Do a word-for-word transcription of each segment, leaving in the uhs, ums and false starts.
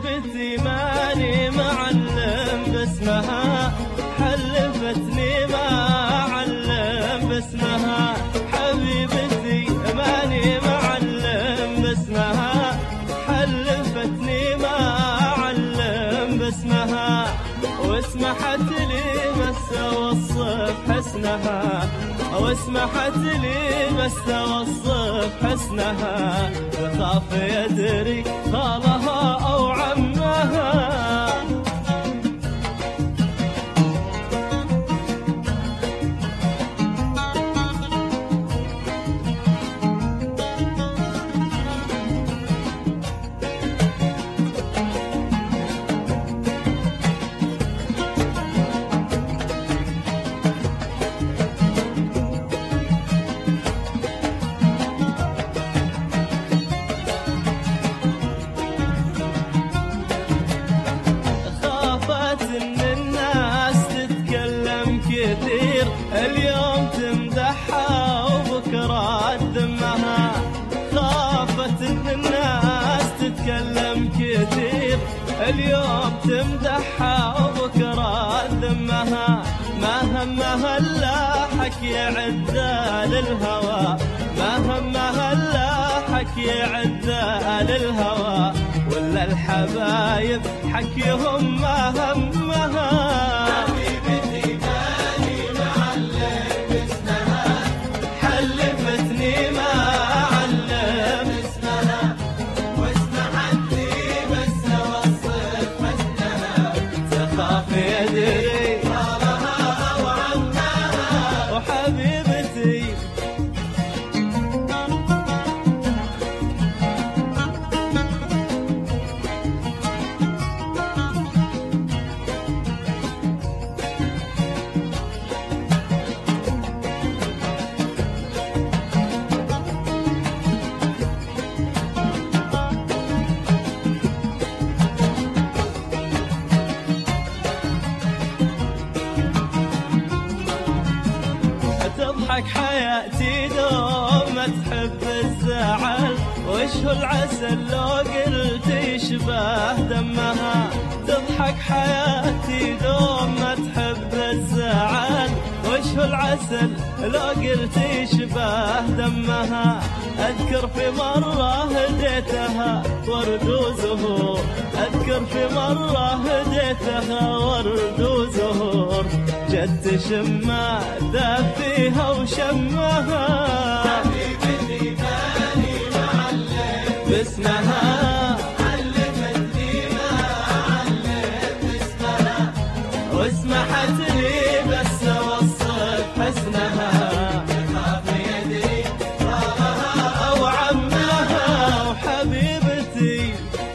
حبيبتي ماني معلم باسمها، حلفتني ما علم باسمها. حبيبتي ماني معلم باسمها، حلفتني ما علم باسمها. واسمحت لي بس اوصف حسنها، واسمحت لي بس اوصف حسنها. بخاف يدري خالها او عمها. اليوم تمدحها وبكرة تذمها. خافت ان الناس تتكلم كثير، اليوم تمدحها وبكرة تذمها. ما همها الا حكي عدة للهوى، ما همها الا حكي عدة للهوى. ولا الحبايب حكيهم ما همها. تضحك حياتي دوم ما تحب الزعل، وش هو العسل لو قلت يشبه دمها. تضحك حياتي دوم ما تحب الزعل، وش هو العسل لو قلت يشبه دمها. أذكر في مرة هديتها ورد وزهور، أذكر في مرة هديتها ورد وزهور. جت تشم دافيها وشمها. حبيبتي ماني معلم باسمها، علمتني ما علم باسمها. واسمحت لي بس اوصف حسنها. بخاف يدري خالها او عمها. وحبيبتي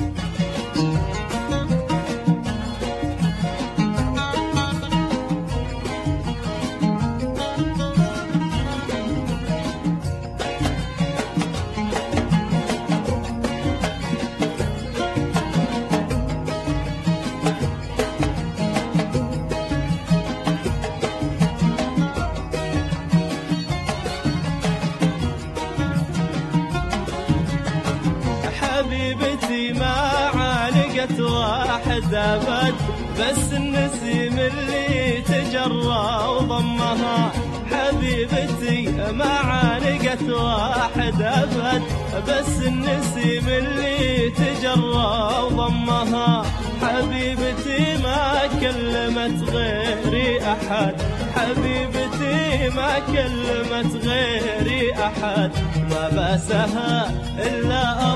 حبيبتي ما عالقت واحد أبد، بس النسيم اللي تجرى وضمها. حبيبتي ما عالقت واحد أبد، بس النسيم اللي تجرى وضمها. حبيبتي ما كلمت غيري أحد، حبيبتي ما كلمت غيري أحد. ما باسها إلا